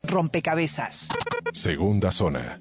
Rompecabezas. Segunda zona.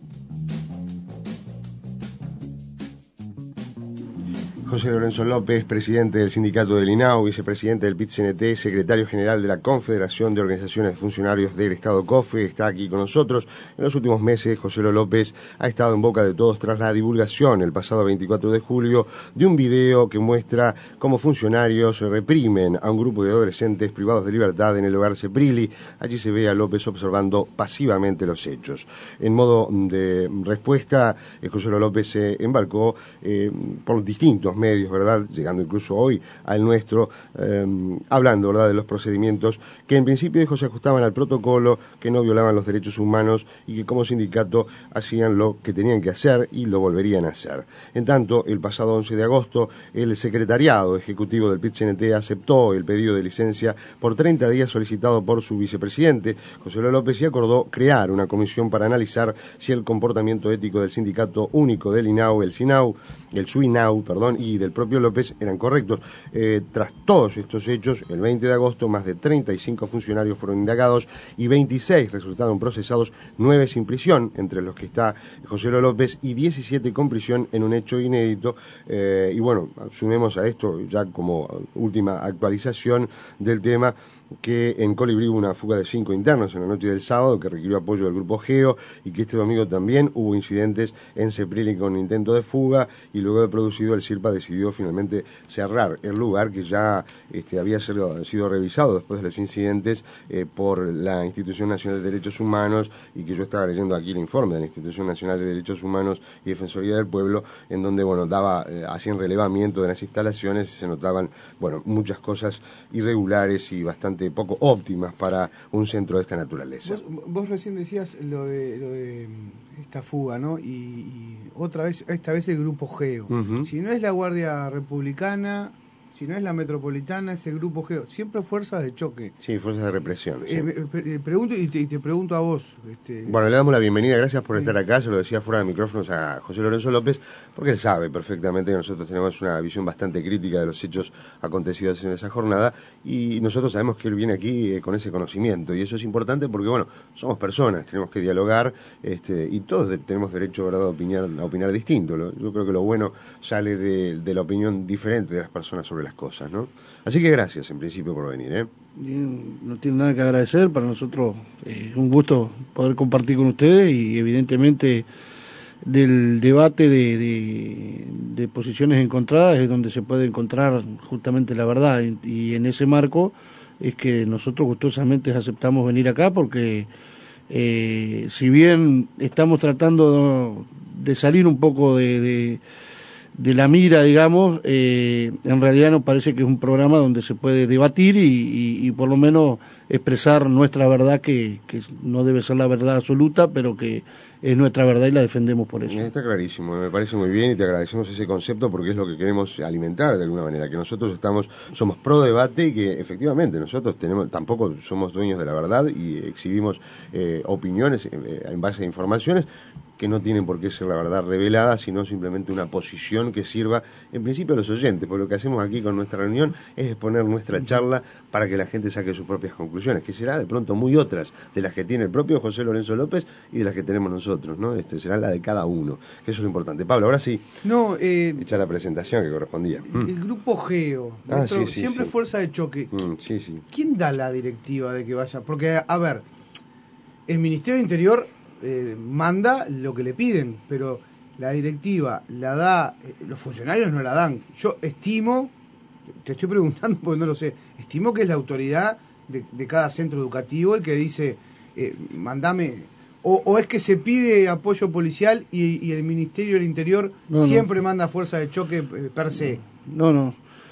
José Lorenzo López, presidente del sindicato del INAU, vicepresidente del PIT-CNT, secretario general de la Confederación de Organizaciones de Funcionarios del Estado COFE, está aquí con nosotros. En los últimos meses, José López ha estado en boca de todos tras la divulgación, el pasado 24 de julio, de un video que muestra cómo funcionarios reprimen a un grupo de adolescentes privados de libertad en el hogar Ceprilli. Allí se ve a López observando pasivamente los hechos. En modo de respuesta, José López se embarcó por distintos medios, ¿verdad?, llegando incluso hoy al nuestro, hablando, ¿verdad?, de los procedimientos que en principio dijo se ajustaban al protocolo, que no violaban los derechos humanos y que como sindicato hacían lo que tenían que hacer y lo volverían a hacer. En tanto, el pasado 11 de agosto, el secretariado ejecutivo del PIT-CNT aceptó el pedido de licencia por 30 días solicitado por su vicepresidente, José López, y acordó crear una comisión para analizar si el comportamiento ético del sindicato único del INAU, el SUINAU, y del propio López eran correctos. Tras todos estos hechos, el 20 de agosto, más de 35 funcionarios fueron indagados y 26 resultaron procesados, 9 sin prisión, entre los que está José López, y 17 con prisión en un hecho inédito. Y bueno, sumemos a esto, ya como última actualización del tema, que en Colibrí hubo una fuga de 5 internos en la noche del sábado que requirió apoyo del grupo Geo, y que este domingo también hubo incidentes en Ceprilli con intento de fuga, y luego de producido el CIRPA decidió finalmente cerrar el lugar que ya había sido revisado después de los incidentes por la Institución Nacional de Derechos Humanos, y que yo estaba leyendo aquí el informe de la Institución Nacional de Derechos Humanos y Defensoría del Pueblo, en donde hacían relevamiento de las instalaciones y se notaban muchas cosas irregulares y bastante poco óptimas para un centro de esta naturaleza. Vos recién decías lo de esta fuga, ¿no? Y esta vez el grupo Geo. Si no es la Guardia Republicana, si no es la Metropolitana, es el grupo Geo. Siempre fuerzas de choque. Sí, fuerzas de represión. Sí. Pregunto y te pregunto a vos. Bueno, le damos la bienvenida, gracias por estar acá. Se lo decía fuera de micrófonos a José Lorenzo López, porque él sabe perfectamente que nosotros tenemos una visión bastante crítica de los hechos acontecidos en esa jornada, y nosotros sabemos que él viene aquí con ese conocimiento, y eso es importante porque, somos personas, tenemos que dialogar, y todos tenemos derecho, ¿verdad?, a opinar distinto. Yo creo que lo bueno sale de la opinión diferente de las personas sobre las cosas, ¿no? Así que gracias, en principio, por venir, ¿eh? Bien, no tiene nada que agradecer. Para nosotros es un gusto poder compartir con ustedes, y evidentemente del debate de posiciones encontradas es donde se puede encontrar justamente la verdad, y en ese marco es que nosotros gustosamente aceptamos venir acá, porque si bien estamos tratando de salir un poco de la mira, digamos, en realidad nos parece que es un programa donde se puede debatir y por lo menos expresar nuestra verdad, que no debe ser la verdad absoluta, pero que es nuestra verdad y la defendemos por eso. Está clarísimo, me parece muy bien, y te agradecemos ese concepto, porque es lo que queremos alimentar de alguna manera, que nosotros somos pro debate, y que efectivamente nosotros tampoco somos dueños de la verdad, y exhibimos opiniones en base a informaciones que no tienen por qué ser la verdad revelada, sino simplemente una posición que sirva en principio a los oyentes, porque lo que hacemos aquí con nuestra reunión es exponer nuestra charla para que la gente saque sus propias conclusiones, que será de pronto muy otras de las que tiene el propio José Lorenzo López y de las que tenemos nosotros, ¿no? Será la de cada uno, que eso es lo importante. Pablo, ahora sí, echa la presentación que correspondía. El grupo Geo, siempre fuerza de choque. Sí. ¿Quién da la directiva de que vaya? Porque, a ver, el Ministerio de Interior manda lo que le piden, pero la directiva la da, los funcionarios no la dan. Yo estimo, te estoy preguntando porque no lo sé, estimo que es la autoridad de cada centro educativo el que dice, mandame, o es que se pide apoyo policial y el Ministerio del Interior siempre manda fuerza de choque per se. No.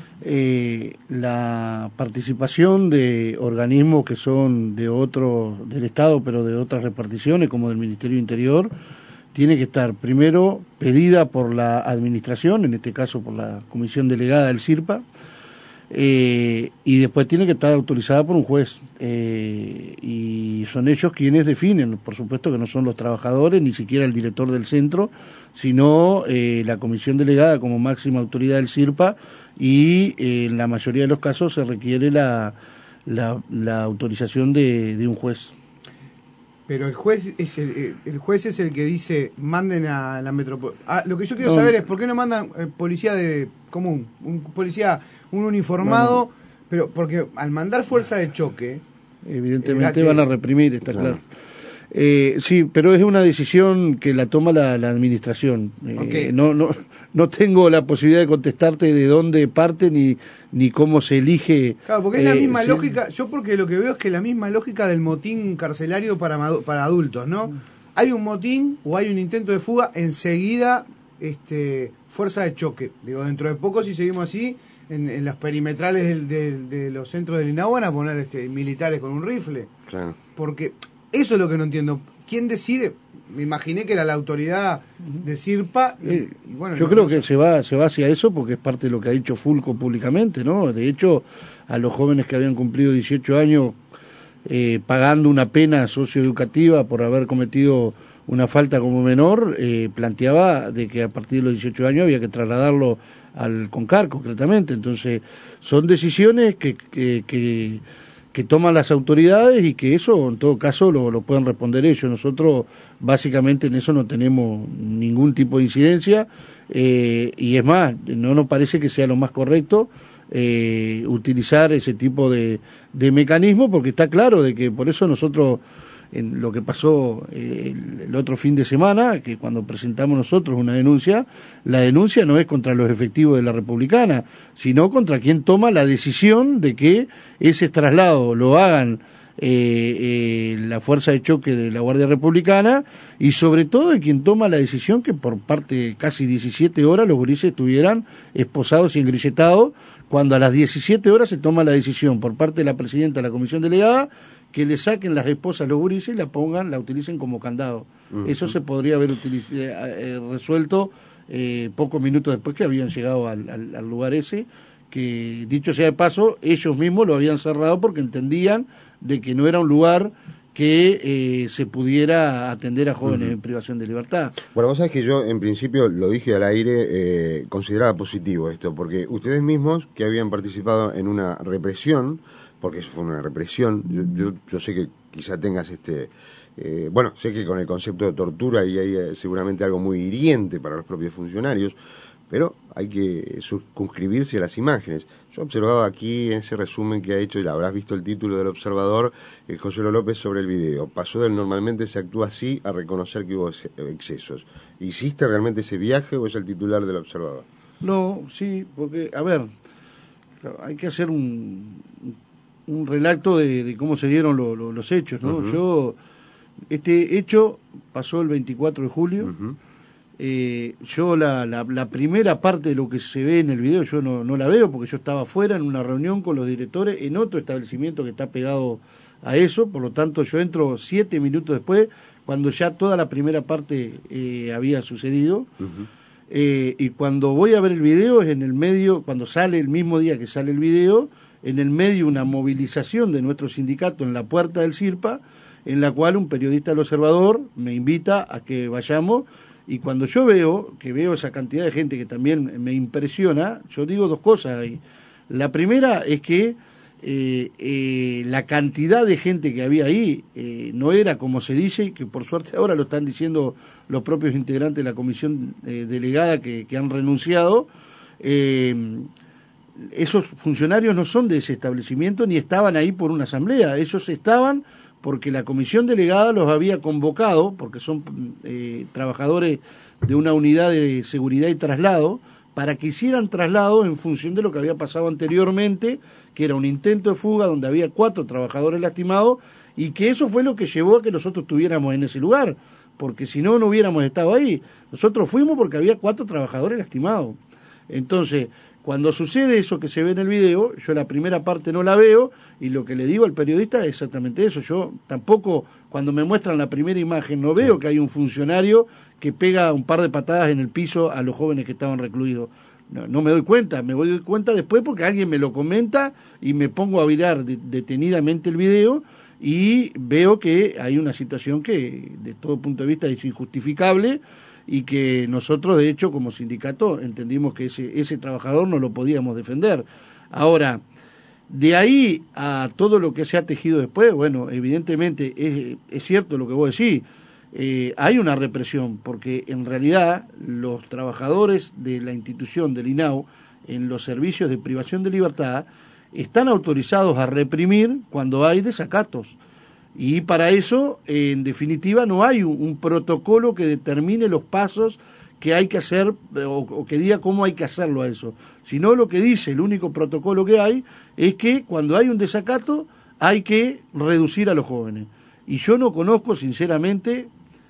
La participación de organismos que son del Estado, pero de otras reparticiones, como del Ministerio del Interior, tiene que estar primero pedida por la administración, en este caso por la comisión delegada del CIRPA, y después tiene que estar autorizada por un juez, y son ellos quienes definen. Por supuesto que no son los trabajadores, ni siquiera el director del centro, sino la comisión delegada como máxima autoridad del CIRPA, y en la mayoría de los casos se requiere la autorización de un juez. Pero el juez es el que dice, manden a la metrópoli. Lo que yo quiero saber es, ¿por qué no mandan policía de común? Un uniformado, pero porque al mandar fuerza de choque... Evidentemente van a reprimir, está claro. Sí, pero es una decisión que la toma la administración. Okay. No tengo la posibilidad de contestarte de dónde parte ni cómo se elige. Claro, porque es la misma lógica. Yo porque lo que veo es que la misma lógica del motín carcelario para adultos, ¿no? Hay un motín o hay un intento de fuga, enseguida fuerza de choque. Digo, dentro de poco, si seguimos así, en las perimetrales de los centros del INAU van a poner militares con un rifle. Claro. Porque eso es lo que no entiendo. ¿Quién decide? Me imaginé que era la autoridad de CIRPA. Bueno, yo creo que se va hacia eso porque es parte de lo que ha dicho Fulco públicamente, ¿no? De hecho, a los jóvenes que habían cumplido 18 años pagando una pena socioeducativa por haber cometido una falta como menor, planteaba de que a partir de los 18 años había que trasladarlo al CONCAR concretamente. Entonces, son decisiones que toman las autoridades y que eso en todo caso lo pueden responder ellos. Nosotros básicamente en eso no tenemos ningún tipo de incidencia y es más, no nos parece que sea lo más correcto utilizar ese tipo de mecanismo, porque está claro de que por eso nosotros en lo que pasó el otro fin de semana, que cuando presentamos nosotros una denuncia, la denuncia no es contra los efectivos de la Republicana, sino contra quien toma la decisión de que ese traslado lo hagan la fuerza de choque de la Guardia Republicana y sobre todo de quien toma la decisión que por parte de casi 17 horas los gurises estuvieran esposados y engrilletados, cuando a las 17 horas se toma la decisión por parte de la presidenta de la comisión delegada que le saquen las esposas a los gurises y la utilicen como candado. Eso se podría haber resuelto pocos minutos después que habían llegado al lugar ese, que dicho sea de paso, ellos mismos lo habían cerrado porque entendían de que no era un lugar que se pudiera atender a jóvenes en privación de libertad. Bueno, vos sabés que yo en principio lo dije al aire, consideraba positivo esto, porque ustedes mismos que habían participado en una represión, porque eso fue una represión, yo sé que quizá tengas bueno, sé que con el concepto de tortura ahí hay seguramente algo muy hiriente para los propios funcionarios, pero hay que circunscribirse a las imágenes. Yo observaba aquí en ese resumen que ha hecho, y habrás visto el título del observador, José López, sobre el video. Pasó del normalmente se actúa así a reconocer que hubo excesos. ¿Hiciste realmente ese viaje o es el titular del observador? No, sí, porque, a ver, hay que hacer un relato de cómo se dieron los hechos, ¿no? Este hecho pasó el 24 de julio. Yo la primera parte de lo que se ve en el video yo no la veo porque yo estaba afuera en una reunión con los directores en otro establecimiento que está pegado a eso, por lo tanto yo entro 7 minutos después cuando ya toda la primera parte había sucedido. Y cuando voy a ver el video es en el medio, cuando sale el mismo día que sale el video, en el medio una movilización de nuestro sindicato en la puerta del CIRPA, en la cual un periodista del Observador me invita a que vayamos. Y cuando yo veo esa cantidad de gente que también me impresiona, yo digo dos cosas ahí. La primera es que la cantidad de gente que había ahí no era como se dice, que por suerte ahora lo están diciendo los propios integrantes de la comisión delegada que han renunciado. Esos funcionarios no son de ese establecimiento ni estaban ahí por una asamblea, ellos estaban porque la comisión delegada los había convocado, porque son trabajadores de una unidad de seguridad y traslado, para que hicieran traslado en función de lo que había pasado anteriormente, que era un intento de fuga donde había 4 trabajadores lastimados, y que eso fue lo que llevó a que nosotros estuviéramos en ese lugar, porque si no, no hubiéramos estado ahí. Nosotros fuimos porque había 4 trabajadores lastimados. Entonces, cuando sucede eso que se ve en el video, yo la primera parte no la veo y lo que le digo al periodista es exactamente eso. Yo tampoco, cuando me muestran la primera imagen, no veo que hay un funcionario que pega un par de patadas en el piso a los jóvenes que estaban recluidos. No me doy cuenta, me doy cuenta después porque alguien me lo comenta y me pongo a mirar detenidamente el video y veo que hay una situación que de todo punto de vista es injustificable y que nosotros, de hecho, como sindicato, entendimos que ese trabajador no lo podíamos defender. Ahora, De ahí a todo lo que se ha tejido después, bueno, evidentemente es cierto lo que vos decís, hay una represión, porque en realidad los trabajadores de la institución del INAU en los servicios de privación de libertad están autorizados a reprimir cuando hay desacatos. Y para eso, en definitiva, no hay un protocolo que determine los pasos que hay que hacer o que diga cómo hay que hacerlo a eso. Sino lo que dice, el único protocolo que hay, es que cuando hay un desacato hay que reducir a los jóvenes. Y yo no conozco, sinceramente,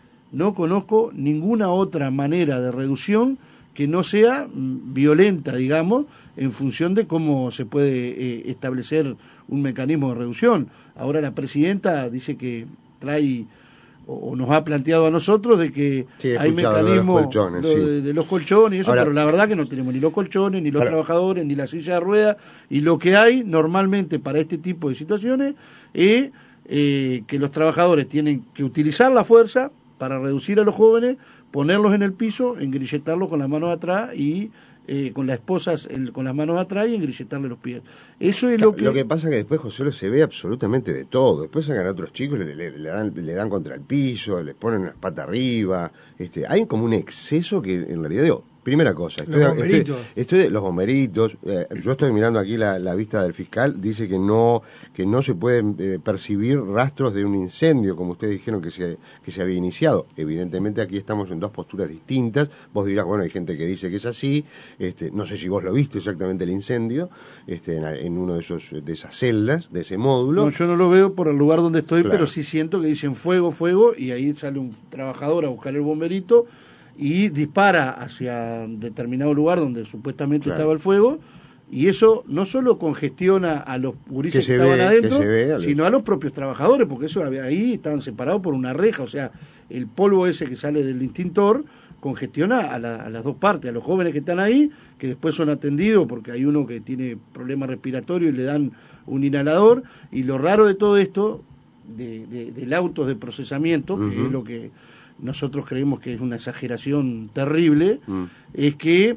ninguna otra manera de reducción que no sea violenta, digamos, en función de cómo se puede establecer un mecanismo de reducción. Ahora la presidenta dice que trae o nos ha planteado a nosotros de que hay mecanismos de los colchones y eso, ahora, pero la verdad que no tenemos ni los colchones, ni los trabajadores, ni la silla de ruedas, y lo que hay normalmente para este tipo de situaciones es que los trabajadores tienen que utilizar la fuerza para reducir a los jóvenes, ponerlos en el piso, engrilletarlos con las manos atrás y con las esposas con las manos atrás y engrilletarle los pies. Eso es lo que... Lo que pasa es que después, José, se ve absolutamente de todo. Después sacan a otros chicos, le dan contra el piso, les ponen las patas arriba. Hay como un exceso que en realidad digo... Primera cosa, los bomberitos. Yo estoy mirando aquí la vista del fiscal, dice que no se pueden percibir rastros de un incendio, como ustedes dijeron que se había iniciado. Evidentemente aquí estamos en dos posturas distintas. Vos dirás, bueno, hay gente que dice que es así. No sé si vos lo viste exactamente el incendio, en uno de esas celdas, de ese módulo. No, yo no lo veo por el lugar donde estoy, claro. Pero sí siento que dicen fuego, fuego, y ahí sale un trabajador a buscar el bomberito y dispara hacia determinado lugar donde supuestamente estaba el fuego, y eso no solo congestiona a los gurises que estaban adentro, sino a los propios trabajadores, porque eso ahí estaban separados por una reja, o sea, el polvo ese que sale del extintor congestiona a las dos partes, a los jóvenes que están ahí, que después son atendidos porque hay uno que tiene problemas respiratorios y le dan un inhalador, y lo raro de todo esto, del auto de procesamiento, que es lo que nosotros creemos que es una exageración terrible, es que,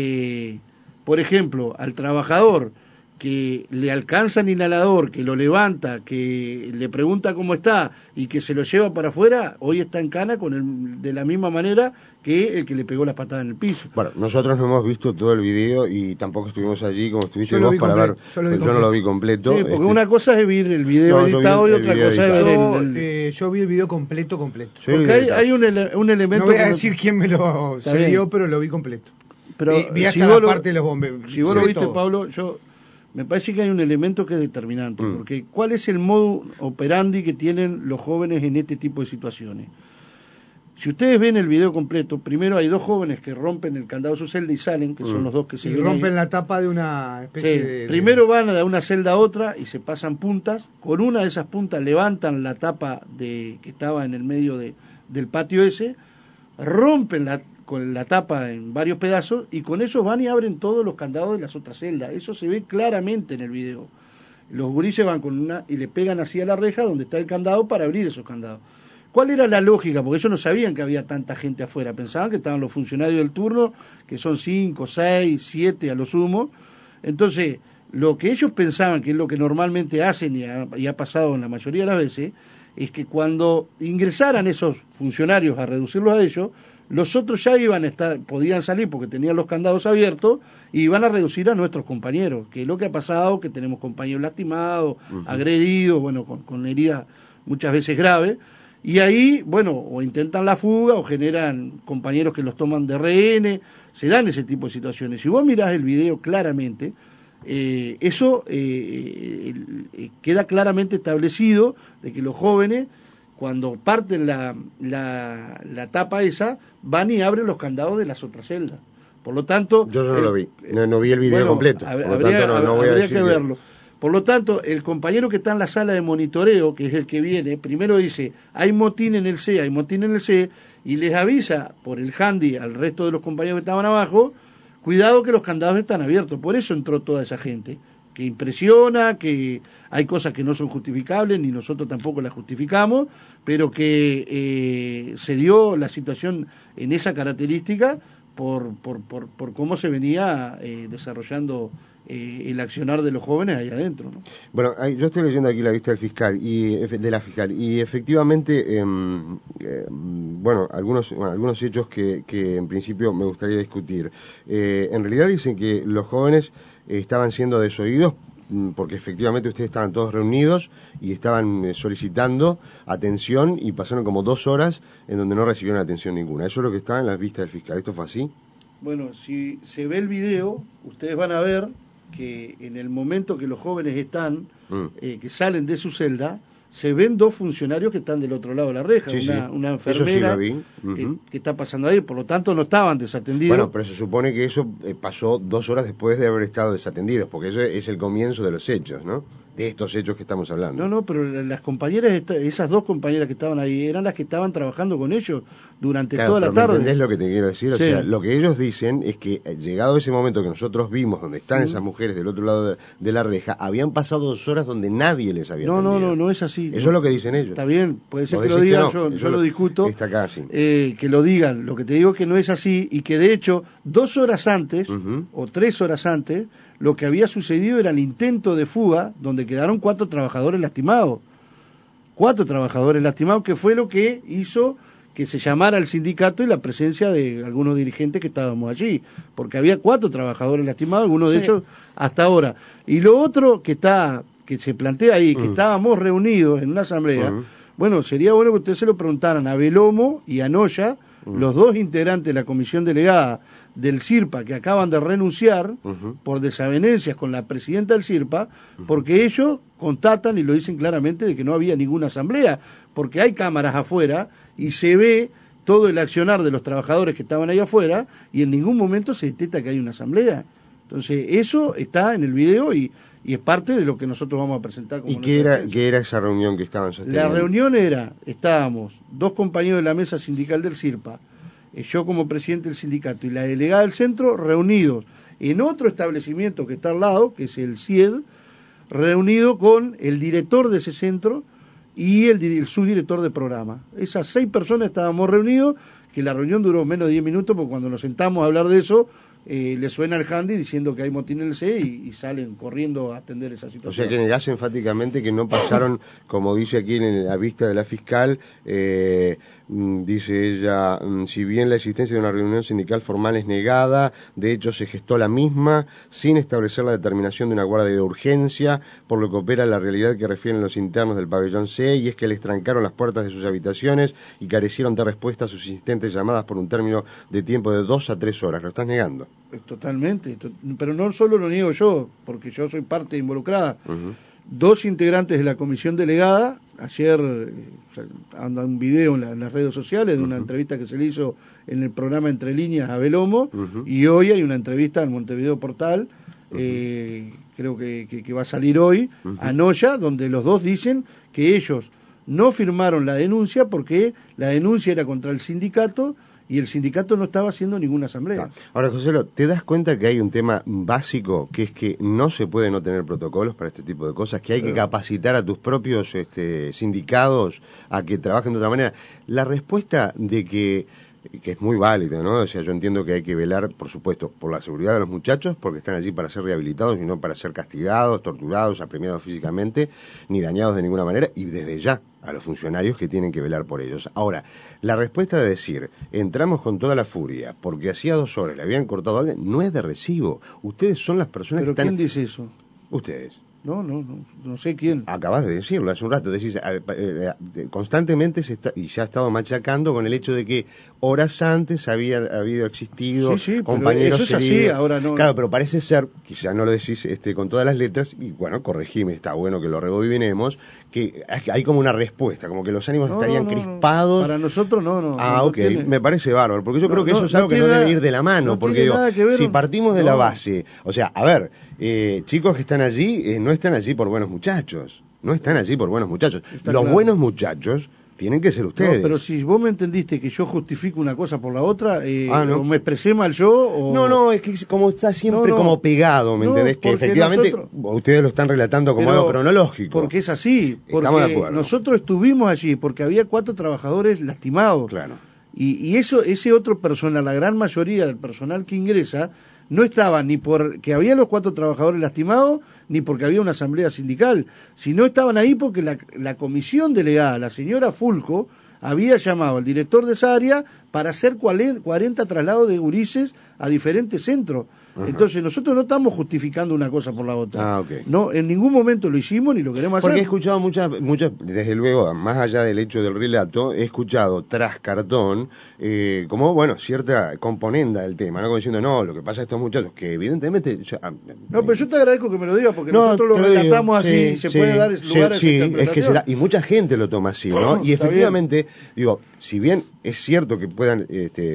por ejemplo, al trabajador que le alcanza el inhalador, que lo levanta, que le pregunta cómo está y que se lo lleva para afuera, hoy está en cana de la misma manera que el que le pegó las patadas en el piso. Bueno, nosotros no hemos visto todo el video y tampoco estuvimos allí como estuviste vos para ver. Yo no lo vi completo. Sí, porque una cosa es ver el video editado y otra cosa es ver yo vi el video completo. Porque hay un elemento... No voy a decir quién me lo cedió, pero lo vi completo. Pero vi hasta la parte de los bomberos. Si vos lo viste, Pablo, me parece que hay un elemento que es determinante, porque ¿cuál es el modo operandi que tienen los jóvenes en este tipo de situaciones? Si ustedes ven el video completo, primero hay dos jóvenes que rompen el candado de su celda y salen, que son los dos que se ven. Y rompen la tapa de una especie de... Primero van de una celda a otra y se pasan puntas. Con una de esas puntas levantan la tapa que estaba en el medio del patio ese, rompen con la tapa en varios pedazos y con eso van y abren todos los candados de las otras celdas. Eso se ve claramente en el video. Los gurises van con una y le pegan así a la reja donde está el candado para abrir esos candados. ¿Cuál era la lógica? Porque ellos no sabían que había tanta gente afuera. Pensaban que estaban los funcionarios del turno, que son 5, 6, 7 a lo sumo. Entonces, lo que ellos pensaban, que es lo que normalmente hacen y ha pasado en la mayoría de las veces, es que cuando ingresaran esos funcionarios a reducirlos a ellos, los otros ya podían salir porque tenían los candados abiertos y iban a reducir a nuestros compañeros, que es lo que ha pasado, que tenemos compañeros lastimados, agredidos, bueno, con heridas muchas veces graves, y ahí, bueno, o intentan la fuga o generan compañeros que los toman de rehenes, se dan ese tipo de situaciones. Si vos mirás el video claramente, eso queda claramente establecido de que los jóvenes, cuando parten la tapa esa, van y abren los candados de las otras celdas. Por lo tanto... Yo no lo vi, no vi el video completo, por lo tanto no voy a decir que verlo. Por lo tanto, el compañero que está en la sala de monitoreo, que es el que viene, primero dice, hay motín en el C, y les avisa por el handy al resto de los compañeros que estaban abajo, cuidado que los candados están abiertos. Por eso entró toda esa gente, que impresiona, que hay cosas que no son justificables, ni nosotros tampoco las justificamos, pero que se dio la situación en esa característica por cómo se venía desarrollando el accionar de los jóvenes ahí adentro, ¿no? Bueno, yo estoy leyendo aquí la vista del fiscal de la fiscal y efectivamente, bueno, algunos hechos que en principio me gustaría discutir. En realidad dicen que los jóvenes estaban siendo desoídos porque efectivamente ustedes estaban todos reunidos y estaban solicitando atención y pasaron como 2 horas en donde no recibieron atención ninguna. Eso es lo que está en las vistas del fiscal. ¿Esto fue así? Bueno, si se ve el video, ustedes van a ver que en el momento que los jóvenes están, que salen de su celda, se ven 2 funcionarios que están del otro lado de la reja, sí, una enfermera que está pasando ahí, por lo tanto no estaban desatendidos. Bueno, pero se supone que eso pasó 2 horas después de haber estado desatendidos, porque eso es el comienzo de los hechos, ¿no? De estos hechos que estamos hablando. No, pero las compañeras, esas 2 compañeras que estaban ahí, eran las que estaban trabajando con ellos durante toda la tarde. ¿Entendés lo que te quiero decir? O sí. sea, lo que ellos dicen es que llegado ese momento que nosotros vimos, donde están esas mujeres del otro lado de la reja, habían pasado 2 horas donde nadie les había atendido. No es así. Eso es lo que dicen ellos. Está bien, puede ser que lo digan, yo lo discuto. Está acá, sí. Que lo digan. Lo que te digo es que no es así y que de hecho 2 horas antes o 3 horas antes, lo que había sucedido era el intento de fuga donde quedaron 4 trabajadores lastimados. 4 trabajadores lastimados, que fue lo que hizo que se llamara al sindicato y la presencia de algunos dirigentes que estábamos allí, porque había 4 trabajadores lastimados, algunos de ellos hasta ahora. Y lo otro que se plantea ahí, que estábamos reunidos en una asamblea, bueno, sería bueno que ustedes se lo preguntaran a Belomo y a Noya, los 2 integrantes de la comisión delegada del CIRPA que acaban de renunciar por desavenencias con la presidenta del CIRPA, porque ellos constatan y lo dicen claramente de que no había ninguna asamblea, porque hay cámaras afuera y se ve todo el accionar de los trabajadores que estaban ahí afuera y en ningún momento se detecta que hay una asamblea. Entonces eso está en el video y es parte de lo que nosotros vamos a presentar como ¿Y qué era esa reunión que estaban sosteniendo? La reunión estábamos 2 compañeros de la mesa sindical del CIRPA, yo como presidente del sindicato y la delegada del centro, reunidos en otro establecimiento que está al lado, que es el CIED, reunido con el director de ese centro y el subdirector de programa. Esas 6 personas estábamos reunidos, que la reunión duró menos de 10 minutos, porque cuando nos sentamos a hablar de eso, le suena el handy diciendo que hay motín en el CE y salen corriendo a atender esa situación. O sea que negás enfáticamente que no pasaron, como dice aquí en la vista de la fiscal, dice ella, si bien la existencia de una reunión sindical formal es negada, de hecho se gestó la misma, sin establecer la determinación de una guardia de urgencia, por lo que opera la realidad que refieren los internos del pabellón C, y es que les trancaron las puertas de sus habitaciones y carecieron de respuesta a sus insistentes llamadas por un término de tiempo de 2 a 3 horas. ¿Lo estás negando? Totalmente, pero no solo lo niego yo, porque yo soy parte involucrada. 2 integrantes de la comisión delegada, ayer anda un video en las redes sociales de una entrevista que se le hizo en el programa Entre Líneas a Belomo, y hoy hay una entrevista en Montevideo Portal, creo que va a salir hoy, a Noya, donde los 2 dicen que ellos no firmaron la denuncia porque la denuncia era contra el sindicato y el sindicato no estaba haciendo ninguna asamblea. Ahora, José, ¿te das cuenta que hay un tema básico, que es que no se puede no tener protocolos para este tipo de cosas, que hay que capacitar a tus propios sindicados a que trabajen de otra manera? La respuesta de que es muy válida, ¿no? O sea, yo entiendo que hay que velar, por supuesto, por la seguridad de los muchachos, porque están allí para ser rehabilitados y no para ser castigados, torturados, apremiados físicamente, ni dañados de ninguna manera, y desde ya a los funcionarios que tienen que velar por ellos. Ahora, la respuesta de decir, entramos con toda la furia, porque hacía 2 horas le habían cortado a alguien, no es de recibo. Ustedes son las personas ¿Pero que están... quién dice eso? Ustedes. No sé quién. Acabas de decirlo hace un rato, decís, constantemente y se ha estado machacando con el hecho de que horas antes había existido compañeros eso es así, ahora no. Claro, pero parece ser, quizá no lo decís con todas las letras, y bueno, corregime, está bueno que lo rebobinemos, que hay como una respuesta, como que los ánimos estarían crispados. Para nosotros no. Ok, me parece bárbaro, porque yo creo que eso es algo que no debe ir de la mano, porque digo, si partimos de la base, o sea, a ver, chicos que están allí, no están allí por buenos muchachos, no están allí por buenos muchachos. Los buenos muchachos tienen que ser ustedes. No, pero si vos me entendiste que yo justifico una cosa por la otra, o me expresé mal yo, o... No, es que como está siempre como pegado, ¿me entendés? Que efectivamente ustedes lo están relatando como algo cronológico. Porque es así, porque nosotros estuvimos allí, porque había 4 trabajadores lastimados. Claro. Y ese otro personal, la gran mayoría del personal que ingresa, no estaba ni porque había los 4 trabajadores lastimados, ni porque había una asamblea sindical, sino estaban ahí porque la comisión delegada, la señora Fulco, había llamado al director de esa área para hacer 40 traslados de gurises a diferentes centros. Ajá. Entonces nosotros no estamos justificando una cosa por la otra. Okay. No, en ningún momento lo hicimos ni lo queremos hacer. Porque he escuchado muchas, desde luego, más allá del hecho del relato, he escuchado tras cartón, como, bueno, cierta componenda del tema, ¿no? Como diciendo, no, lo que pasa a estos muchachos, que evidentemente... no, pero yo te agradezco que me lo digas, porque nosotros lo relatamos así, se puede dar lugar a esa interpretación. Es que y mucha gente lo toma así, ¿no? Y efectivamente, digo, si bien es cierto que puedan,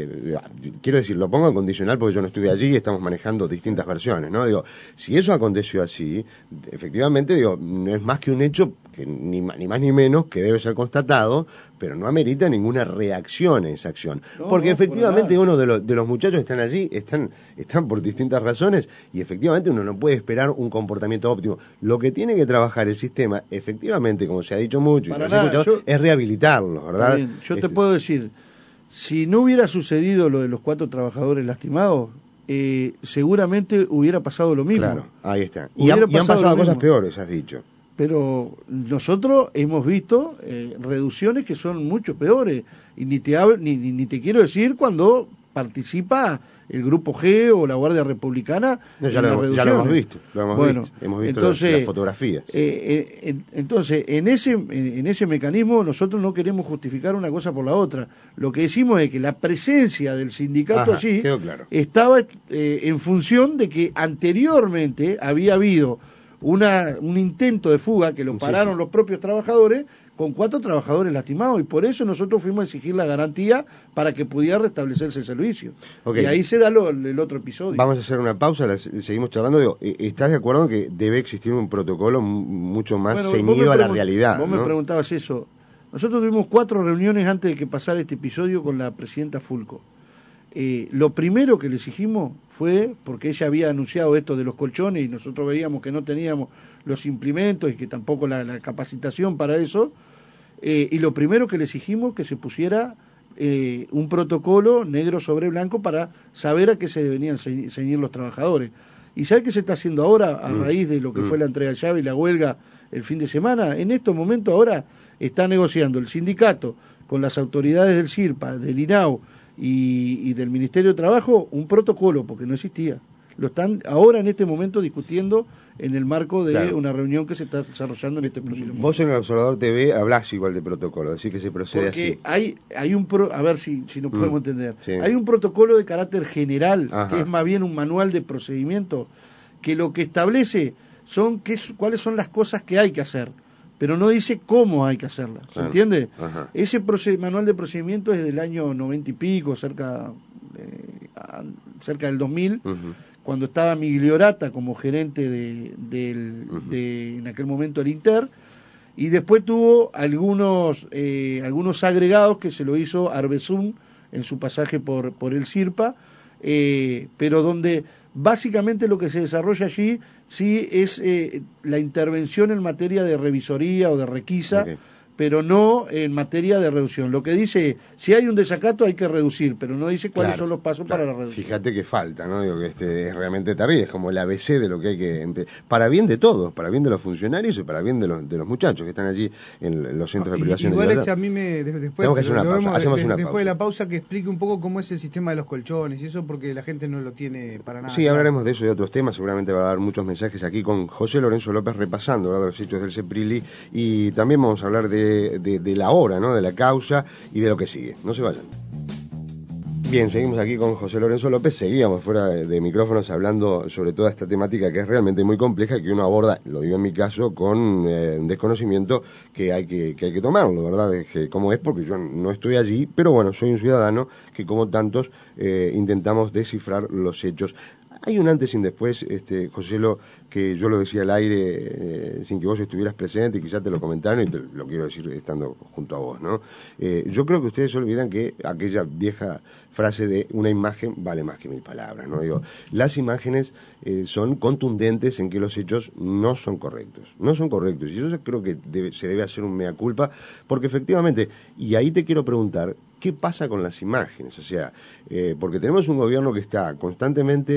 quiero decir, lo pongo en condicional porque yo no estuve allí y estamos manejando distintas versiones, ¿no? Digo, si eso aconteció así, efectivamente, digo, no es más que un hecho que ni más ni menos que debe ser constatado, pero no amerita ninguna reacción a esa acción. No, porque efectivamente uno de los muchachos que están allí, están por distintas razones y efectivamente uno no puede esperar un comportamiento óptimo. Lo que tiene que trabajar el sistema, efectivamente, como se ha dicho mucho, es rehabilitarlo, ¿verdad? Bien, yo te puedo decir, si no hubiera sucedido lo de los 4 trabajadores lastimados, seguramente hubiera pasado lo mismo. Claro, ahí está. Y han pasado cosas peores, has dicho. Pero nosotros hemos visto reducciones que son mucho peores. Y ni te quiero decir cuando participa el Grupo G o la Guardia Republicana. No, ya lo hemos visto. Hemos visto entonces, las fotografías. Entonces, en ese mecanismo nosotros no queremos justificar una cosa por la otra. Lo que decimos es que la presencia del sindicato allí estaba en función de que anteriormente había habido un intento de fuga que lo pararon los propios trabajadores con 4 trabajadores lastimados, y por eso nosotros fuimos a exigir la garantía para que pudiera restablecerse el servicio. Y ahí se da el otro episodio. Vamos a hacer una pausa, seguimos charlando. Digo, ¿estás de acuerdo en que debe existir un protocolo mucho más ceñido a la realidad? Vos me preguntabas eso. Nosotros tuvimos 4 reuniones antes de que pasara este episodio con la presidenta Fulco. Lo primero que le exigimos fue, porque ella había anunciado esto de los colchones y nosotros veíamos que no teníamos los implementos y que tampoco la capacitación para eso, y lo primero que le exigimos que se pusiera un protocolo negro sobre blanco para saber a qué se deberían ceñir los trabajadores. ¿Y sabe qué se está haciendo ahora a raíz de lo que fue la entrega de llave y la huelga el fin de semana? En estos momentos ahora está negociando el sindicato con las autoridades del CIRPA, del INAU y del Ministerio de Trabajo un protocolo, porque no existía. Lo están ahora en este momento discutiendo en el marco de una reunión que se está desarrollando en este próximo momento. Vos en el Observador TV hablás igual de protocolo, decir que se procede porque así. Hay un a ver si nos podemos entender. Sí. Hay un protocolo de carácter general, que es más bien un manual de procedimiento, que lo que establece son cuáles son las cosas que hay que hacer, pero no dice cómo hay que hacerlas. ¿Se entiende? Ese manual de procedimiento es del año 90 y pico, cerca del 2000, cuando estaba Migliorata como gerente de en aquel momento el Inter, y después tuvo algunos agregados que se lo hizo Arbezum en su pasaje por el CIRPA, pero donde básicamente lo que se desarrolla allí sí es la intervención en materia de revisoría o de requisa, pero no en materia de reducción. Lo que dice, si hay un desacato hay que reducir, pero no dice cuáles son los pasos para la reducción. Fíjate que falta, ¿no? Digo que es realmente terrible, es como el ABC de lo que hay que... Para bien de todos, para bien de los funcionarios y para bien de los muchachos que están allí en los centros de privación de libertad. Igual a mí después tenemos que hacer una pausa, hacemos una pausa. Después de la pausa que explique un poco cómo es el sistema de los colchones y eso, porque la gente no lo tiene para nada. Sí, hablaremos de eso y de otros temas, seguramente va a haber muchos mensajes aquí con José Lorenzo López repasando, ¿verdad?, los hechos del CEPRILI, y también vamos a hablar de la hora, ¿no?, de la causa y de lo que sigue. No se vayan. Bien, seguimos aquí con José Lorenzo López, seguíamos fuera de micrófonos hablando sobre toda esta temática que es realmente muy compleja y que uno aborda, lo digo en mi caso, con un desconocimiento que hay que tomarlo, ¿verdad? Cómo es, porque yo no estoy allí, pero bueno, soy un ciudadano que como tantos intentamos descifrar los hechos. Hay un antes y un después, José, que yo lo decía al aire sin que vos estuvieras presente y quizás te lo comentaron y te lo quiero decir estando junto a vos, ¿no? Yo creo que ustedes se olvidan que aquella vieja frase de una imagen vale más que 1000 palabras, ¿no? Digo, las imágenes son contundentes en que los hechos no son correctos, y yo creo que se debe hacer un mea culpa, porque efectivamente, y ahí te quiero preguntar, ¿qué pasa con las imágenes? O sea, porque tenemos un gobierno que está constantemente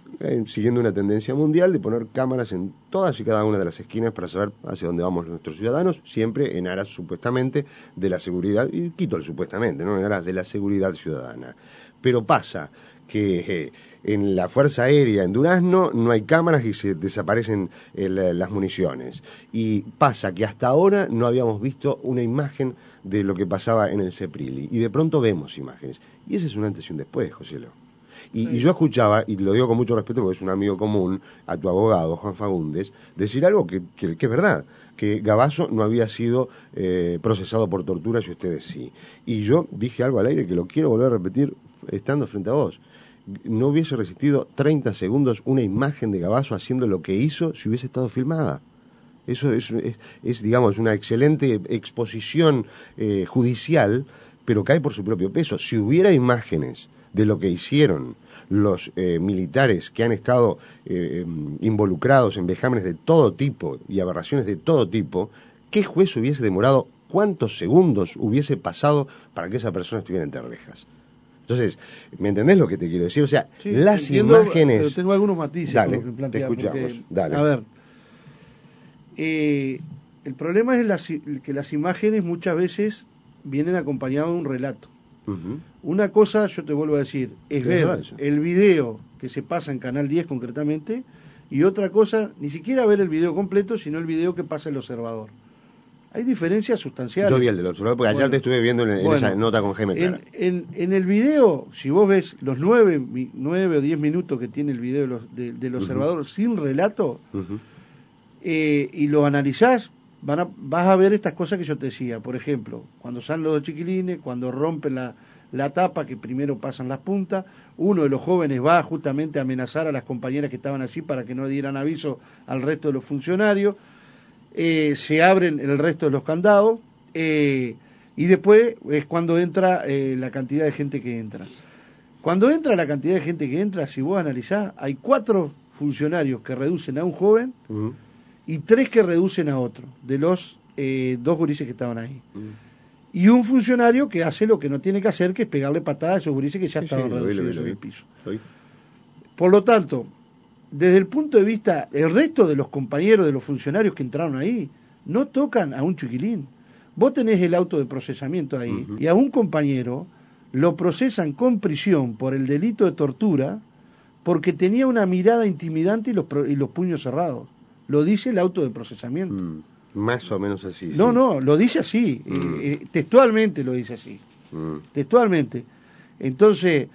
siguiendo una tendencia mundial de poner cámaras en todas y cada una de las esquinas para saber hacia dónde vamos nuestros ciudadanos, siempre en aras supuestamente de la seguridad, y quito el supuestamente, ¿no? En aras de la seguridad ciudadana. Pero pasa que en la Fuerza Aérea en Durazno no hay cámaras y se desaparecen las municiones. Y pasa que hasta ahora no habíamos visto una imagen de lo que pasaba en el Ceprili. Y de pronto vemos imágenes. Y ese es un antes y un después, Joselo. Y yo escuchaba, y lo digo con mucho respeto porque es un amigo común, a tu abogado, Juan Fagundes, decir algo que es verdad, que Gavazo no había sido procesado por tortura y ustedes sí. Y yo dije algo al aire que lo quiero volver a repetir estando frente a vos. No hubiese resistido 30 segundos una imagen de Gavazo haciendo lo que hizo si hubiese estado filmada. Eso es digamos, una excelente exposición judicial, pero cae por su propio peso. Si hubiera imágenes de lo que hicieron los militares que han estado involucrados en vejámenes de todo tipo y aberraciones de todo tipo, ¿qué juez hubiese demorado? ¿Cuántos segundos hubiese pasado para que esa persona estuviera entre rejas? Entonces, ¿me entendés lo que te quiero decir? O sea, sí, las entiendo, imágenes... Pero tengo algunos matices. Dale, con lo que plantea, te escuchamos. porque, Dale. A ver, el problema es que las imágenes muchas veces vienen acompañadas de un relato. Uh-huh. Una cosa, yo te vuelvo a decir, es ver el video que se pasa en Canal 10 concretamente, y otra cosa, ni siquiera ver el video completo, sino el video que pasa el observador. Hay diferencias sustanciales. Yo vi el del observador, porque ayer te estuve viendo en esa nota con Jaime Clara. En el video, si vos ves los 9 o 10 minutos que tiene el video del observador sin relato, y lo analizás, vas a ver estas cosas que yo te decía. Por ejemplo, cuando salen los dos chiquilines, cuando rompen la tapa, que primero pasan las puntas, uno de los jóvenes va justamente a amenazar a las compañeras que estaban allí para que no dieran aviso al resto de los funcionarios. Se abren el resto de los candados, y después es cuando entra la cantidad de gente que entra. Cuando entra la cantidad de gente que entra, si vos analizás, hay 4 funcionarios que reducen a un joven y 3 que reducen a otro, de los 2 gurises que estaban ahí. Y un funcionario que hace lo que no tiene que hacer, que es pegarle patadas a esos gurises que ya estaban reducidos en el piso. Por lo tanto, desde el punto de vista, el resto de los compañeros, de los funcionarios que entraron ahí, no tocan a un chiquilín. Vos tenés el auto de procesamiento ahí, y a un compañero lo procesan con prisión por el delito de tortura porque tenía una mirada intimidante y los puños cerrados. Lo dice el auto de procesamiento. Más o menos así. No, no, lo dice así. Textualmente lo dice así. Textualmente. Entonces,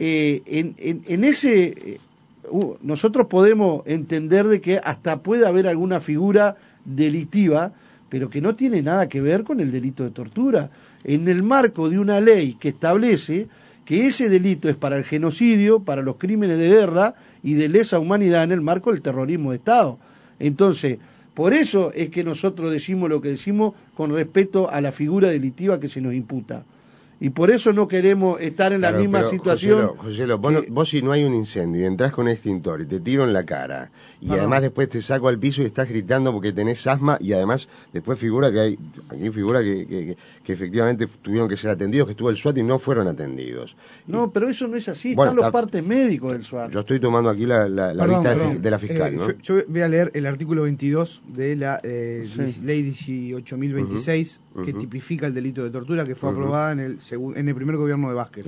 en ese... nosotros podemos entender de que hasta puede haber alguna figura delictiva, pero que no tiene nada que ver con el delito de tortura, en el marco de una ley que establece que ese delito es para el genocidio, para los crímenes de guerra y de lesa humanidad en el marco del terrorismo de Estado. Entonces, por eso es que nosotros decimos lo que decimos con respecto a la figura delictiva que se nos imputa. Y por eso no queremos estar en la misma situación. Joselo, vos si no hay un incendio y entras con extintor y te tiro en la cara y además después te saco al piso y estás gritando porque tenés asma y además después figura que efectivamente tuvieron que ser atendidos, que estuvo el SWAT y no fueron atendidos. No, pero eso no es así, están los partes médicos del SWAT. Yo estoy tomando aquí la lista de la fiscal, ¿no? Yo voy a leer el artículo 22 de la ley 18.026 que tipifica el delito de tortura, que fue aprobada en el primer gobierno de Vázquez.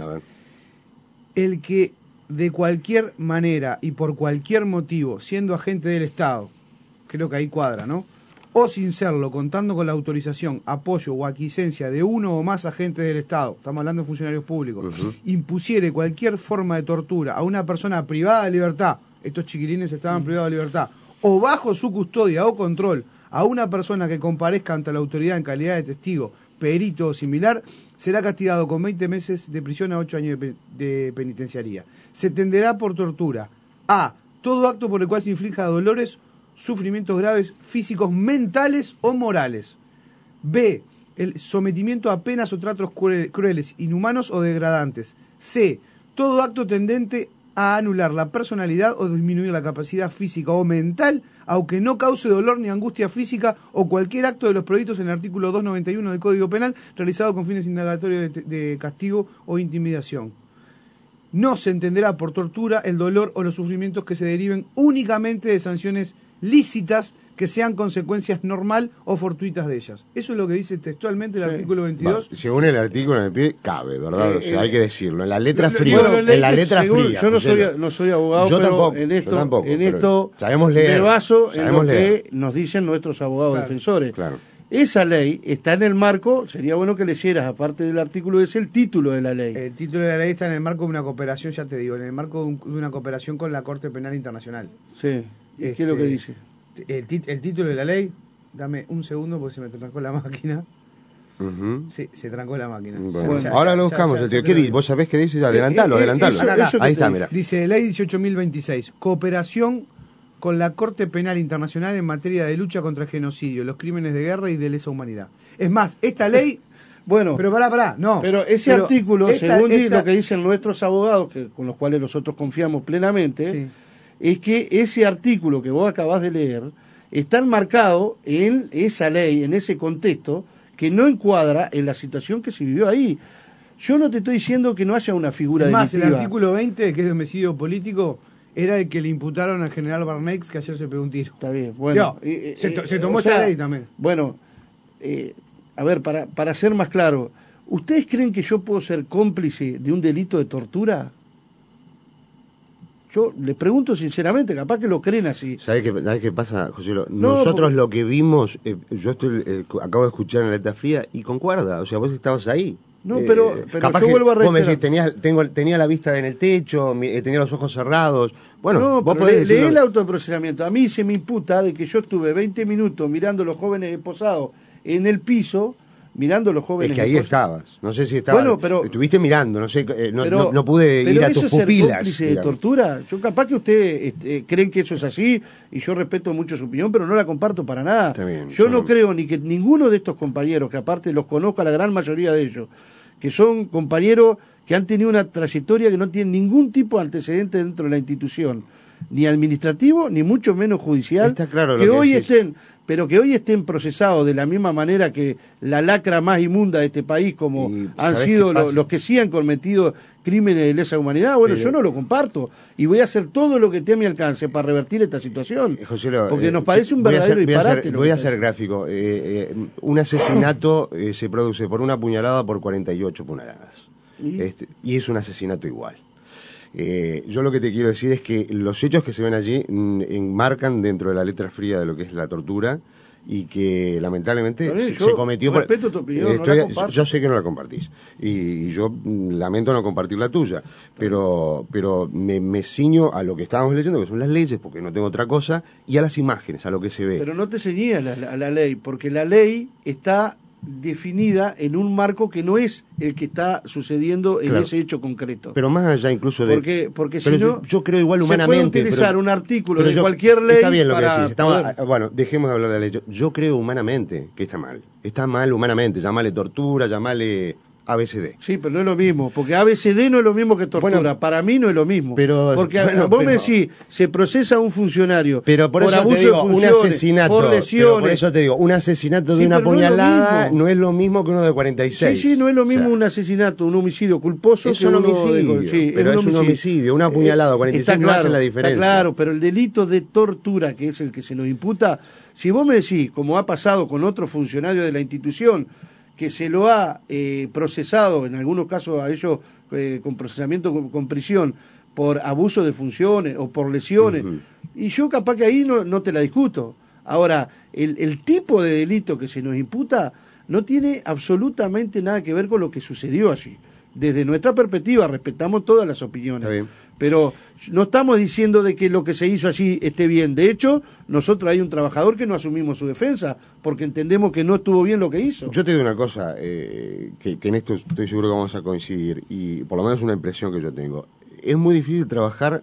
El que de cualquier manera y por cualquier motivo, siendo agente del Estado, creo que ahí cuadra, ¿no?, o sin serlo, contando con la autorización, apoyo o aquiescencia de uno o más agentes del Estado, estamos hablando de funcionarios públicos, impusiere cualquier forma de tortura a una persona privada de libertad, estos chiquilines estaban privados de libertad, o bajo su custodia o control a una persona que comparezca ante la autoridad en calidad de testigo, perito o similar, será castigado con 20 meses de prisión a 8 años de penitenciaría. Se tenderá por tortura a todo acto por el cual se inflija dolores, sufrimientos graves, físicos, mentales o morales. B. El sometimiento a penas o tratos crueles, inhumanos o degradantes. C. Todo acto tendente a anular la personalidad o disminuir la capacidad física o mental, aunque no cause dolor ni angustia física, o cualquier acto de los previstos en el artículo 291 del Código Penal realizado con fines indagatorios de castigo o intimidación. no se entenderá por tortura el dolor o los sufrimientos que se deriven únicamente de sanciones lícitas que sean consecuencias normal o fortuitas de ellas. Eso es lo que dice textualmente el artículo 22. Según el artículo en el pie, cabe, ¿verdad? O sea, hay que decirlo. En la letra fría. En la letra fría. Yo no soy abogado, yo pero tampoco, en esto, tampoco, en esto sabemos leer, me baso en lo leer. que nos dicen nuestros abogados defensores. Claro. Esa ley está en el marco, sería bueno que leyeras, aparte del artículo, es el título de la ley. El título de la ley está en el marco de una cooperación, ya te digo, en el marco de una cooperación con la Corte Penal Internacional. Sí. ¿Qué es lo que dice? El título de la ley, dame un segundo porque se me trancó la máquina. Sí, se trancó la máquina. Bueno, ahora lo buscamos. ¿Qué dice? ¿Vos sabés qué dice? Adelantalo. Ahí está, mira. Dice ley 18.026, cooperación con la Corte Penal Internacional en materia de lucha contra el genocidio, los crímenes de guerra y de lesa humanidad. Es más, esta ley... Bueno, pero no. Pero ese artículo, según lo que dicen nuestros abogados, con los cuales nosotros confiamos plenamente, sí, es que ese artículo que vos acabás de leer está enmarcado en esa ley, en ese contexto, que no encuadra en la situación que se vivió ahí. Yo no te estoy diciendo que no haya una figura delictiva. Es más, el artículo 20, que es de homicidio político, era el que le imputaron al general Barnex, que ayer se pegó un tiro. Está bien, bueno. Se tomó esa ley también. Bueno, a ver, para ser más claro, ¿ustedes creen que yo puedo ser cómplice de un delito de tortura? Yo les pregunto sinceramente, capaz que lo creen así. ¿Sabés qué pasa, José? Nosotros lo que vimos, yo acabo de escuchar en la letra fría y concuerda, o sea, vos estabas ahí. No, pero capaz yo vuelvo a reiterar. Vos me decís, tenía la vista en el techo, tenía los ojos cerrados. Bueno, no, vos podés leer el autoprocesamiento. A mí se me imputa de que yo estuve 20 minutos mirando a los jóvenes esposados en el piso, mirando a los jóvenes. Es que ahí estabas. No sé si estabas. Bueno, pero estuviste mirando, no sé, no pude ir a tus pupilas. ¿Pero eso es ser cómplice de tortura? Yo capaz que ustedes creen que eso es así, y yo respeto mucho su opinión, pero no la comparto para nada. Bien, yo no creo ni que ninguno de estos compañeros, que aparte los conozco a la gran mayoría de ellos, que son compañeros que han tenido una trayectoria que no tienen ningún tipo de antecedente dentro de la institución, ni administrativo, ni mucho menos judicial, está claro que hoy estén procesados de la misma manera que la lacra más inmunda de este país, como han sido los que sí han cometido crímenes de lesa humanidad. Bueno, yo no lo comparto y voy a hacer todo lo que esté a mi alcance para revertir esta situación, porque nos parece un verdadero disparate. Voy a ser gráfico. Un asesinato se produce por una puñalada por 48 puñaladas. Y es un asesinato igual. Yo lo que te quiero decir es que los hechos que se ven allí enmarcan dentro de la letra fría de lo que es la tortura, y que lamentablemente se cometió. Respeto tu opinión, no la comparto. Yo sé que no la compartís y yo lamento no compartir la tuya, pero me ciño a lo que estábamos leyendo, que son las leyes, porque no tengo otra cosa, y a las imágenes, a lo que se ve. Pero no te ceñías a la ley, porque la ley está definida en un marco que no es el que está sucediendo en ese hecho concreto. Pero más allá incluso de... Porque si no, yo creo igual humanamente... Se puede utilizar un artículo de cualquier ley. Está bien lo que decís. Bueno, dejemos de hablar de la ley. Yo creo humanamente que está mal. Está mal humanamente. Llamale tortura, llamale ABCD. Sí, pero no es lo mismo, porque ABCD no es lo mismo que tortura. Bueno, para mí no es lo mismo. Porque vos me decís, se procesa a un funcionario por eso abuso te digo, de funciones, un asesinato, por lesiones. Por eso te digo, un asesinato de una puñalada no es lo mismo que uno de 46. Sí, no es lo mismo un asesinato, un homicidio culposo es un homicidio. Pero es un homicidio, una puñalada, 46 no hace la diferencia. Está claro, pero el delito de tortura, que es el que se nos imputa, si vos me decís, como ha pasado con otros funcionarios de la institución, que se lo ha procesado, en algunos casos a ellos con procesamiento con prisión, por abuso de funciones o por lesiones, y yo capaz que ahí no te la discuto. Ahora, el tipo de delito que se nos imputa no tiene absolutamente nada que ver con lo que sucedió allí. Desde nuestra perspectiva respetamos todas las opiniones. Está bien. Pero no estamos diciendo de que lo que se hizo allí esté bien. De hecho, nosotros hay un trabajador que no asumimos su defensa, porque entendemos que no estuvo bien lo que hizo. Yo te digo una cosa, que en esto estoy seguro que vamos a coincidir, y por lo menos una impresión que yo tengo. Es muy difícil trabajar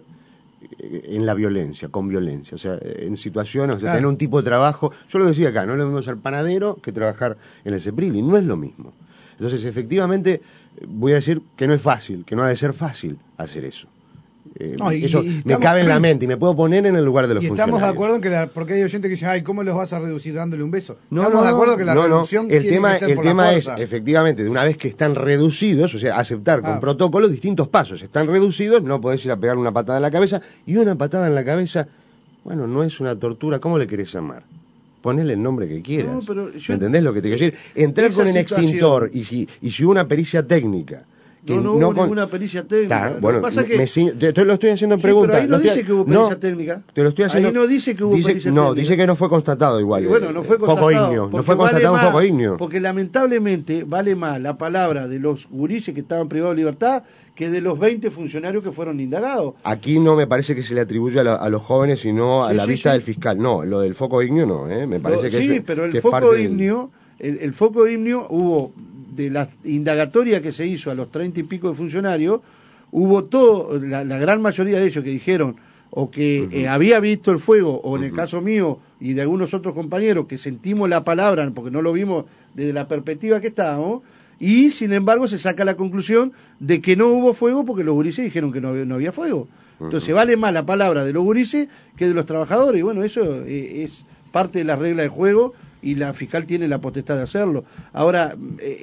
en la violencia, con violencia, o sea, en situaciones, o sea, tener un tipo de trabajo. Yo lo decía acá, no es lo mismo ser panadero que trabajar en el CEPRIL, y no es lo mismo. Entonces, efectivamente, voy a decir que no es fácil, que no ha de ser fácil hacer eso. eso me cabe en la mente y me puedo poner en el lugar de los funcionarios. Y estamos de acuerdo en que porque hay oyentes que dicen, ay, ¿cómo los vas a reducir dándole un beso? No, estamos de acuerdo que la reducción el tiene tema, que ser el por tema la es, fuerza. efectivamente, de una vez que están reducidos, o sea, aceptar con protocolos distintos pasos. Están reducidos, no podés ir a pegarle una patada en la cabeza, y una patada en la cabeza, bueno, no es una tortura, ¿cómo le querés llamar? Ponele el nombre que quieras. No, pero ¿Me entendés lo que te quiero decir? Entrar con el extintor y si hubo una pericia técnica. No hubo ninguna pericia técnica. Bueno, lo que pasa es que te lo estoy haciendo en pregunta. Pero ahí no dice que hubo pericia técnica. Te lo estoy haciendo. Ahí no dice que hubo pericia técnica. No, dice que no fue constatado igual. Y bueno, no fue constatado. Foco ignio. No fue constatado un foco ignio. Porque lamentablemente vale más la palabra de los gurises que estaban privados de libertad que de los 20 funcionarios que fueron indagados. Aquí no me parece que se le atribuye a los jóvenes, sino a la vista del fiscal. No, lo del foco ignio no, me parece que sí, pero el foco ignio, el foco ignio hubo, de la indagatoria que se hizo a los 30 y pico de funcionarios, hubo la gran mayoría de ellos que dijeron o que había visto el fuego, o en el caso mío y de algunos otros compañeros que sentimos la palabra, porque no lo vimos desde la perspectiva que estábamos, y sin embargo se saca la conclusión de que no hubo fuego porque los gurises dijeron que no había fuego. Entonces vale más la palabra de los gurises que de los trabajadores, y bueno, eso es parte de las reglas de juego, y la fiscal tiene la potestad de hacerlo. Ahora,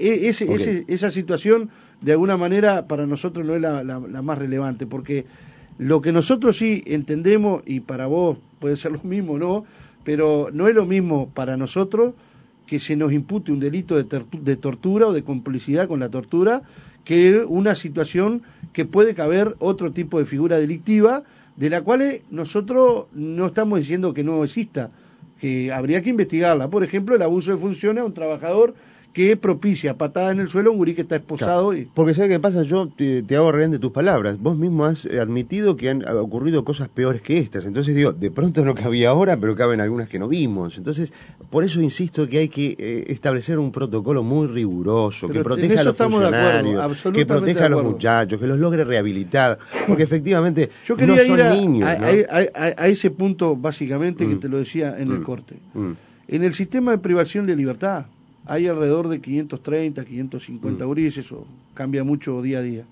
esa situación, de alguna manera, para nosotros no es la más relevante, porque lo que nosotros sí entendemos, y para vos puede ser lo mismo, ¿no? Pero no es lo mismo para nosotros que se nos impute un delito de tortura o de complicidad con la tortura, que una situación que puede caber otro tipo de figura delictiva, de la cual nosotros no estamos diciendo que no exista, que habría que investigarla. Por ejemplo, el abuso de funciones a un trabajador que propicia patada en el suelo a un gurí que está esposado. Claro. Porque ¿sabes qué pasa? Yo te hago rehén de tus palabras. Vos mismo has admitido que han ocurrido cosas peores que estas. Entonces digo, de pronto no cabía ahora, pero caben algunas que no vimos. Entonces, por eso insisto que hay que establecer un protocolo muy riguroso, pero que proteja a los funcionarios, que proteja a los muchachos, que los logre rehabilitar. Porque efectivamente yo quería no son ir niños. A ese punto, básicamente, que te lo decía en el corte. En el sistema de privación de libertad hay alrededor de 530, 550 gurises, eso cambia mucho día a día.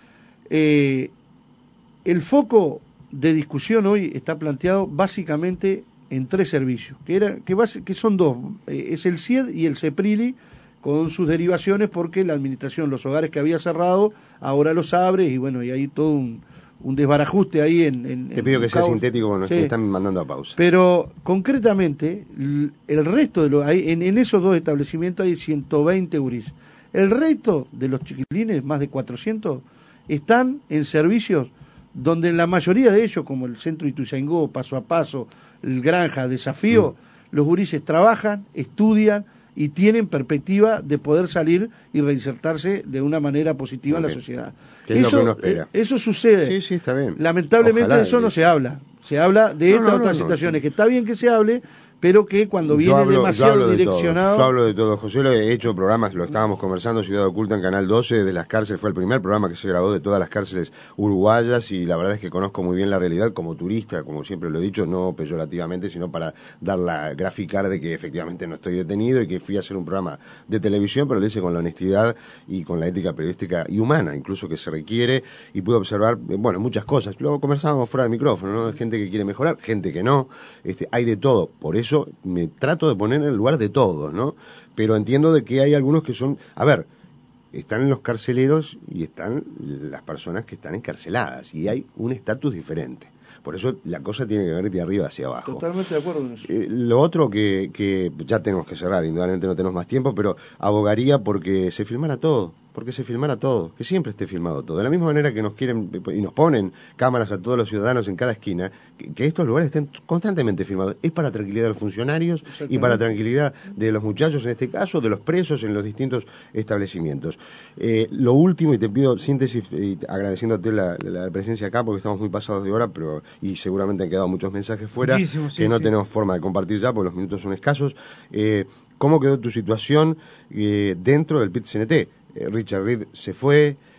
El foco de discusión hoy está planteado básicamente en 3 servicios, que son 2, es el CIED y el CEPRILI, con sus derivaciones, porque la administración, los hogares que había cerrado, ahora los abre, y bueno, y hay todo un desbarajuste ahí Te pido que sea sintético, porque nos están mandando a pausa. Pero concretamente, el resto de en esos 2 establecimientos hay 120 gurises. El resto de los chiquilines, más de 400, están en servicios donde en la mayoría de ellos, como el Centro Ituzaingó, Paso a Paso, el Granja, Desafío, los gurises trabajan, estudian y tienen perspectiva de poder salir y reinsertarse de una manera positiva en la sociedad. Eso, lo que uno espera. Eso sucede. Sí, está bien. Lamentablemente de eso no se habla. Se habla de estas otras situaciones, que está bien que se hable, pero que cuando viene demasiado direccionado... Yo hablo de todo, José, lo he hecho programas, lo estábamos conversando, Ciudad Oculta en Canal 12, de las cárceles, fue el primer programa que se grabó de todas las cárceles uruguayas, y la verdad es que conozco muy bien la realidad como turista, como siempre lo he dicho, no peyorativamente, sino para graficar de que efectivamente no estoy detenido y que fui a hacer un programa de televisión, pero lo hice con la honestidad y con la ética periodística y humana, incluso, que se requiere, y pude observar, bueno, muchas cosas. Luego conversábamos fuera de micrófono, ¿no? Gente que quiere mejorar, gente que no, hay de todo, por eso me trato de poner en el lugar de todos, ¿no? Pero entiendo de que hay algunos que son... A ver, están en los carceleros y están las personas que están encarceladas, y hay un estatus diferente. Por eso la cosa tiene que ver de arriba hacia abajo. Totalmente de acuerdo con eso. Lo otro que ya tenemos que cerrar, indudablemente no tenemos más tiempo, pero abogaría porque se filmara todo. Porque se filmara todo, que siempre esté filmado todo. De la misma manera que nos quieren y nos ponen cámaras a todos los ciudadanos en cada esquina, que estos lugares estén constantemente filmados. Es para tranquilidad de los funcionarios y para tranquilidad de los muchachos, en este caso, de los presos en los distintos establecimientos. Lo último, y te pido síntesis, y agradeciéndote la presencia acá, porque estamos muy pasados de hora, y seguramente han quedado muchos mensajes fuera, que no tenemos forma de compartir ya, porque los minutos son escasos. ¿Cómo quedó tu situación dentro del PIT-CNT? Richard Reed se fue,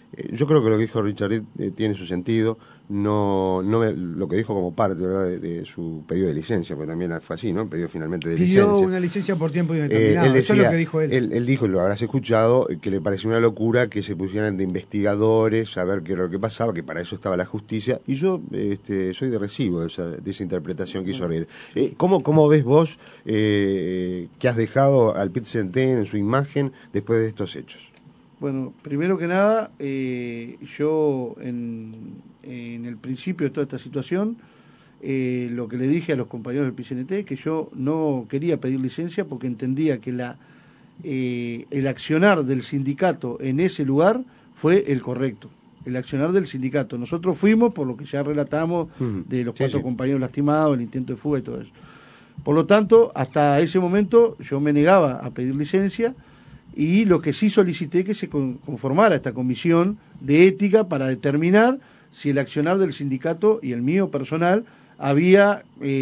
Yo creo que lo que dijo Richard Reed tiene su sentido. Lo que dijo como parte, ¿verdad?, de su pedido de licencia, porque también fue así, ¿no? Pedido finalmente de licencia. Pidió una licencia por tiempo indeterminado. Él decía, eso es lo que dijo él. Él dijo, y lo habrás escuchado, que le pareció una locura que se pusieran de investigadores a ver qué era lo que pasaba, que para eso estaba la justicia. Y yo soy de recibo de esa interpretación que hizo Reed. ¿Cómo ves vos que has dejado al Pit-CNT en su imagen después de estos hechos? Bueno, primero que nada, yo en el principio de toda esta situación, lo que le dije a los compañeros del PCNT, que yo no quería pedir licencia porque entendía que el accionar del sindicato en ese lugar fue el correcto. El accionar del sindicato. Nosotros fuimos, por lo que ya relatamos, de los 4 compañeros lastimados, el intento de fuga y todo eso. Por lo tanto, hasta ese momento yo me negaba a pedir licencia, y lo que sí solicité que se conformara esta comisión de ética para determinar si el accionar del sindicato y el mío personal había,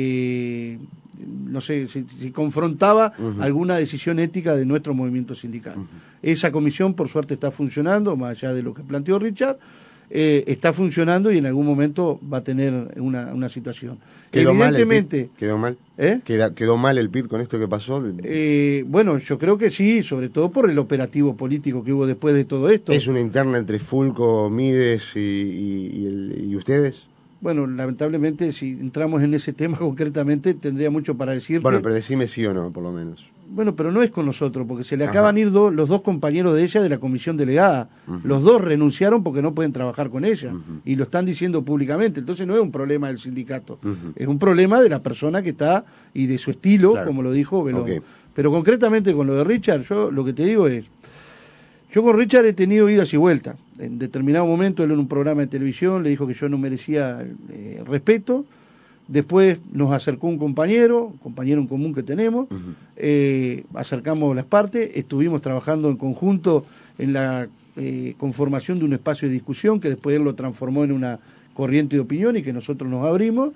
no sé, si confrontaba alguna decisión ética de nuestro movimiento sindical. Esa comisión, por suerte, está funcionando, más allá de lo que planteó Richard, está funcionando y en algún momento va a tener una situación. Evidentemente, ¿Quedó mal? ¿Eh? ¿Quedó mal el PIT con esto que pasó? Bueno, yo creo que sí, sobre todo por el operativo político que hubo después de todo esto. ¿Es una interna entre Fulco, Mides y ustedes? Bueno, lamentablemente, si entramos en ese tema concretamente, tendría mucho para decirte. Bueno, pero decime sí o no, por lo menos. Bueno, pero no es con nosotros, porque se le acaban de ir los 2 compañeros de ella de la comisión delegada. Los 2 renunciaron porque no pueden trabajar con ella, y lo están diciendo públicamente. Entonces no es un problema del sindicato, es un problema de la persona que está y de su estilo, claro, como lo dijo Belón. Okay. Pero concretamente con lo de Richard, yo lo que te digo es, yo con Richard he tenido idas y vueltas. En determinado momento él en un programa de televisión le dijo que yo no merecía respeto. Después nos acercó un compañero en común que tenemos, acercamos las partes, estuvimos trabajando en conjunto en la conformación de un espacio de discusión que después él lo transformó en una corriente de opinión y que nosotros nos abrimos,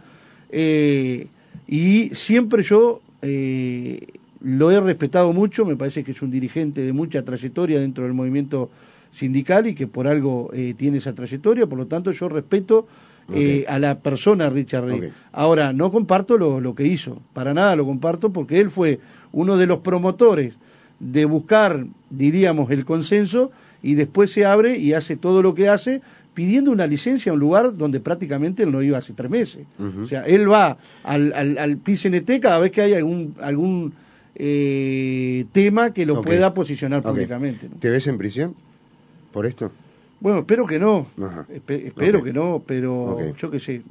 y siempre yo lo he respetado mucho, me parece que es un dirigente de mucha trayectoria dentro del movimiento sindical y que por algo tiene esa trayectoria, por lo tanto yo respeto a la persona Richard Reed. Ahora, no comparto lo que hizo, para nada lo comparto, porque él fue uno de los promotores de buscar, diríamos, el consenso, y después se abre y hace todo lo que hace pidiendo una licencia a un lugar donde prácticamente él no iba hace 3 meses. O sea, él va al PCNT cada vez que hay algún tema que lo pueda posicionar públicamente, ¿no? ¿Te ves en prisión por esto? Bueno, espero que no, espero que no, pero yo qué sé,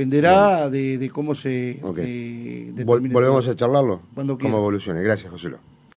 dependerá de cómo se... Volvemos a charlarlo, cuando cómo evolucione. Gracias, José Lo.